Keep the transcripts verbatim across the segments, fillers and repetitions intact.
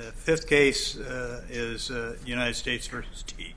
The fifth case uh, is uh, United States versus Teague.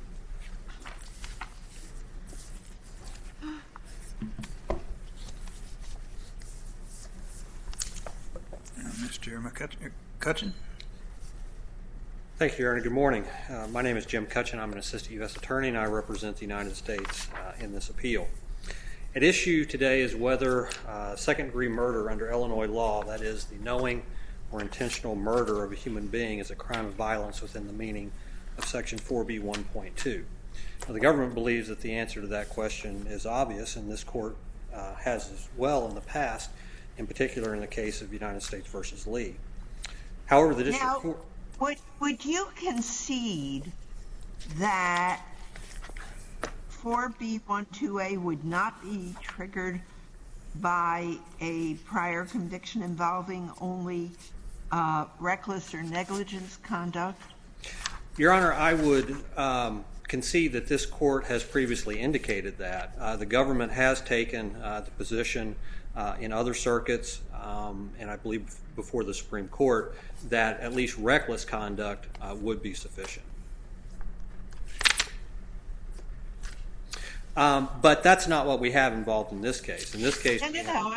Mister McCutcheon. Thank you, Your Honor. Good morning. Uh, my name is Jim Cutcheon. I'm an assistant U S attorney, and I represent the United States uh, in this appeal. At issue today is whether uh, second-degree murder under Illinois law, that is, the knowing or intentional murder of a human being, is a crime of violence within the meaning of Section four B one point two. Now, the government believes that the answer to that question is obvious, and this court uh, has as well in the past, in particular in the case of United States versus Lee. However, the district now, court... Would, would you concede that four B one two A would not be triggered by a prior conviction involving only uh, reckless or negligence conduct? Your Honor, I would um, concede that this court has previously indicated that. Uh, the government has taken uh, the position uh, in other circuits, um, and I believe before the Supreme Court, that at least reckless conduct uh, would be sufficient. Um, but that's not what we have involved in this case. In this case, no, no, no.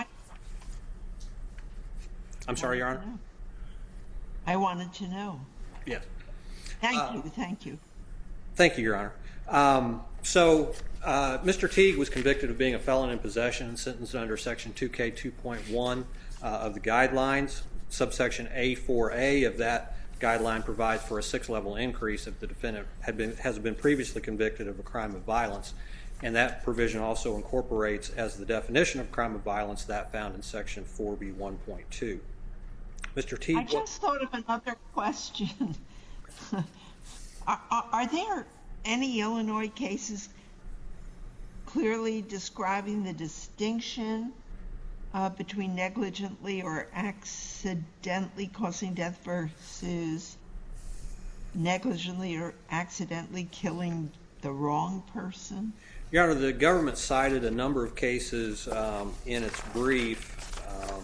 I'm sorry, Your Honor? I wanted to know. Yes. Thank uh, you, thank you. Thank you, Your Honor. Um, so, uh, Mister Teague was convicted of being a felon in possession and sentenced under Section two K two point one uh, of the guidelines. Subsection A four A of that guideline provides for a six-level increase if the defendant had been, has been previously convicted of a crime of violence. And that provision also incorporates as the definition of crime of violence that found in Section four B one point two. Mister Teague... I just thought of another question. are, are, are there any Illinois cases clearly describing the distinction uh, between negligently or accidentally causing death versus negligently or accidentally killing the wrong person? Your Honor, the government cited a number of cases um, in its brief. Um,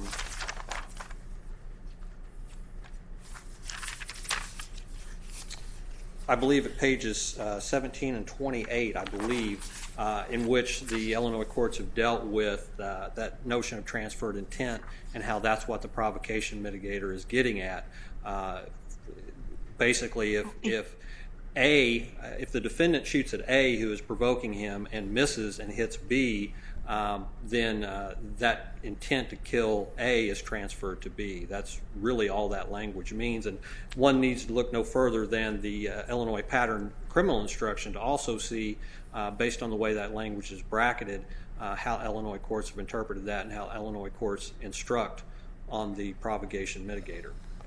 I believe at pages uh, seventeen and twenty-eight, I believe, uh, in which the Illinois courts have dealt with uh, that notion of transferred intent and how that's what the provocation mitigator is getting at. Uh, basically, if, if A, if the defendant shoots at A, who is provoking him, and misses and hits B, um, then uh, that intent to kill A is transferred to B. That's really all that language means, and one needs to look no further than the uh, Illinois pattern criminal instruction to also see, uh, based on the way that language is bracketed, uh, how Illinois courts have interpreted that and how Illinois courts instruct on the provocation mitigator.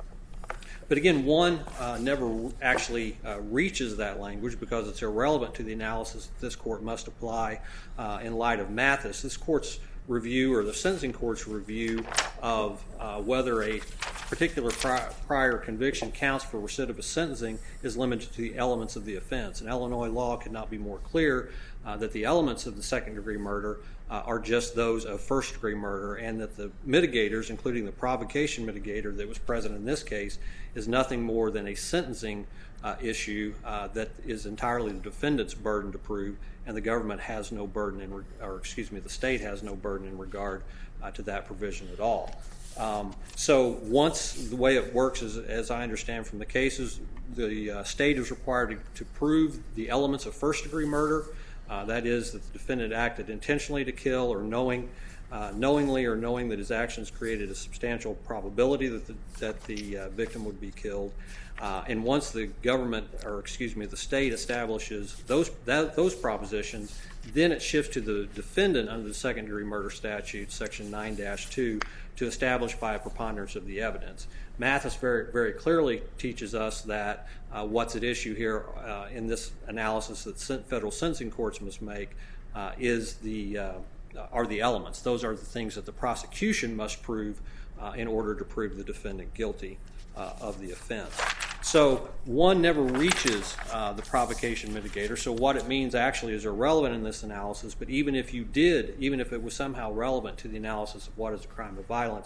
But again, one uh, never actually uh, reaches that language because it's irrelevant to the analysis that this court must apply uh, in light of Mathis. This court's review, or the sentencing court's review, of uh, whether a particular pri- prior conviction counts for recidivist sentencing is limited to the elements of the offense. And Illinois law could not be more clear uh, that the elements of the second-degree murder Uh, are just those of first-degree murder, and that the mitigators, including the provocation mitigator that was present in this case, is nothing more than a sentencing uh, issue uh, that is entirely the defendant's burden to prove, and the government has no burden, in, or excuse me, the state has no burden in regard uh, to that provision at all. Um, so once the way it works, is, as I understand from the cases, the uh, state is required to, to prove the elements of first-degree murder. Uh, that is, that the defendant acted intentionally to kill, or knowing, uh, knowingly or knowing that his actions created a substantial probability that the, that the uh, victim would be killed. Uh, and once the government, or excuse me, the state establishes those that, those propositions, then it shifts to the defendant under the second-degree murder statute, Section nine dash two, to establish by a preponderance of the evidence. Mathis very, very clearly teaches us that uh, what's at issue here uh, in this analysis that federal sentencing courts must make uh, is the uh, are the elements. Those are the things that the prosecution must prove uh, in order to prove the defendant guilty uh, of the offense. So one never reaches uh, the provocation mitigator, so what it means actually is irrelevant in this analysis, but even if you did, even if it was somehow relevant to the analysis of what is a crime of violence,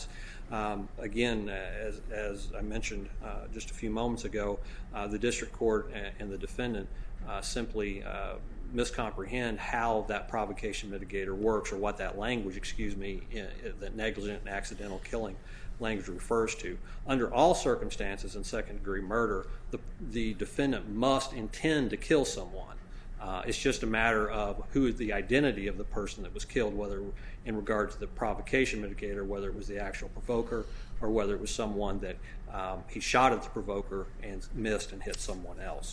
Um, again, as, as I mentioned uh, just a few moments ago, uh, the district court and, and the defendant uh, simply uh, miscomprehend how that provocation mitigator works, or what that language, excuse me, in, in, that negligent and accidental killing language refers to. Under all circumstances in second-degree murder, the, the defendant must intend to kill someone. Uh, it's just a matter of who is the identity of the person that was killed, whether in regard to the provocation mitigator, whether it was the actual provoker, or whether it was someone that um, he shot at the provoker and missed and hit someone else.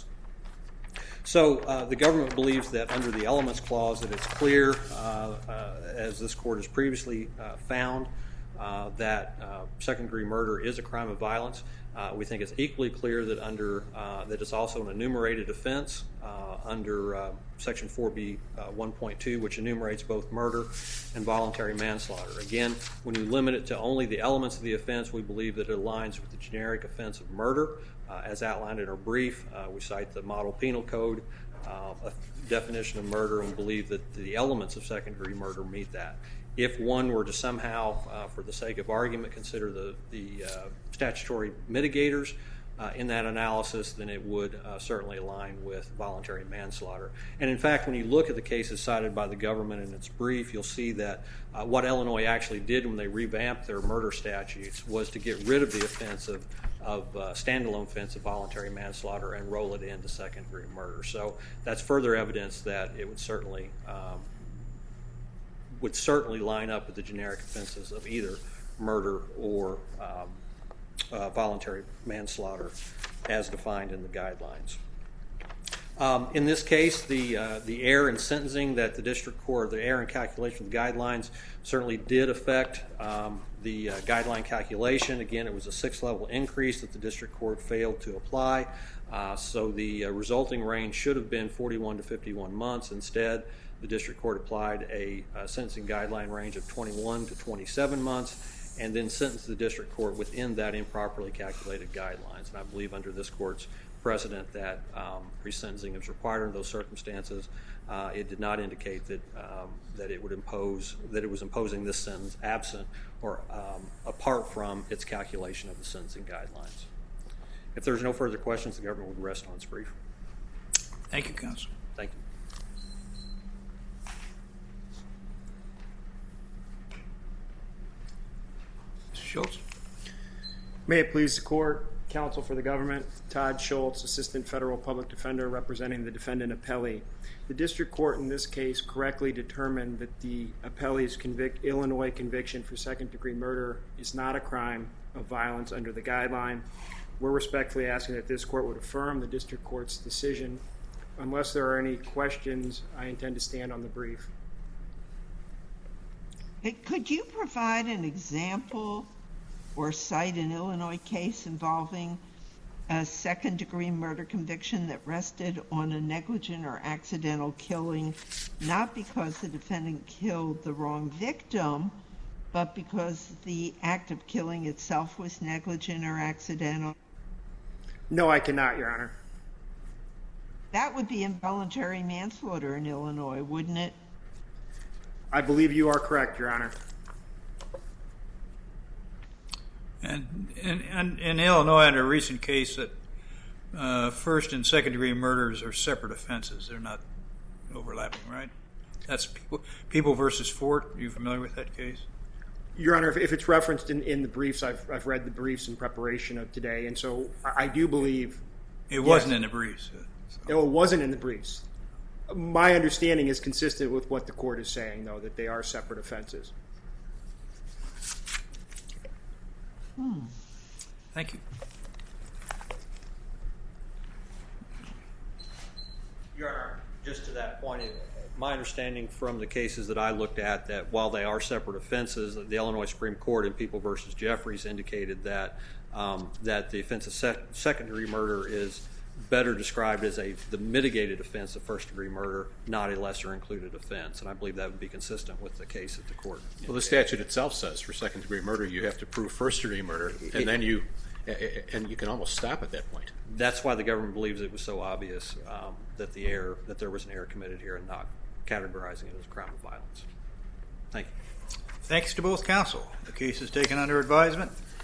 So uh, the government believes that under the elements clause that it's clear, uh, uh, as this court has previously uh, found, uh, that uh, second-degree murder is a crime of violence. Uh, we think it's equally clear that under uh, that it's also an enumerated offense uh, under uh, Section four B one point two, which enumerates both murder and voluntary manslaughter. Again, when you limit it to only the elements of the offense, we believe that it aligns with the generic offense of murder. Uh, as outlined in our brief, uh, we cite the Model Penal Code uh, a definition of murder, and believe that the elements of second-degree murder meet that. If one were to somehow, uh, for the sake of argument, consider the, the uh, statutory mitigators uh, in that analysis, then it would uh, certainly align with voluntary manslaughter. And in fact, when you look at the cases cited by the government in its brief, you'll see that uh, what Illinois actually did when they revamped their murder statutes was to get rid of the offense of, of uh, standalone offense of voluntary manslaughter and roll it into second-degree murder. So that's further evidence that it would certainly um, would certainly line up with the generic offenses of either murder or um, uh, voluntary manslaughter as defined in the guidelines. Um, in this case, the uh, the error in sentencing that the district court, the error in calculation of the guidelines certainly did affect um, the uh, guideline calculation. Again, it was a six-level increase that the district court failed to apply. Uh, so the uh, resulting range should have been forty-one to fifty-one months. Instead, the district court applied a uh, sentencing guideline range of twenty-one to twenty-seven months, and then sentenced the district court within that improperly calculated guidelines. And I believe under this court's precedent that um, resentencing is required under those circumstances. Uh, it did not indicate that um, that it would impose that it was imposing this sentence absent or um, apart from its calculation of the sentencing guidelines. If there's no further questions, the government would rest on its brief. Thank you, counsel. Thank you. Mister Schultz. May it please the court, counsel for the government, Todd Schultz, Assistant Federal Public Defender representing the defendant appellee. The district court in this case correctly determined that the appellee's convict, Illinois conviction for second-degree murder is not a crime of violence under the guideline. We're respectfully asking that this court would affirm the district court's decision. Unless there are any questions, I intend to stand on the brief. Could you provide an example or cite an Illinois case involving a second-degree murder conviction that rested on a negligent or accidental killing, not because the defendant killed the wrong victim, but because the act of killing itself was negligent or accidental? No, I cannot, Your Honor. That would be involuntary manslaughter in Illinois, wouldn't it? I believe you are correct, Your Honor. And in, in, in Illinois, under a recent case, that uh, first and second degree murders are separate offenses. They're not overlapping, right? That's people, people versus Fort. Are you familiar with that case? Your Honor, if, if it's referenced in, in the briefs, I've, I've read the briefs in preparation of today, and so I, I do believe... It wasn't yes. in the briefs. So. No, it wasn't in the briefs. My understanding is consistent with what the court is saying, though, that they are separate offenses. Hmm. Thank you. Your Honor, just to that point, my understanding from the cases that I looked at, that while they are separate offenses, the Illinois Supreme Court in People versus Jeffries indicated that um, that the offense of sec- second-degree murder is better described as a the mitigated offense of first-degree murder, not a lesser-included offense, and I believe that would be consistent with the case at the court. Well, the statute itself says for second-degree murder you have to prove first-degree murder, and it, then you and you can almost stop at that point. That's why the government believes it was so obvious um, that the error that there was an error committed here and not categorizing it as a crime of violence. Thank you. Thanks to both counsel. The case is taken under advisement.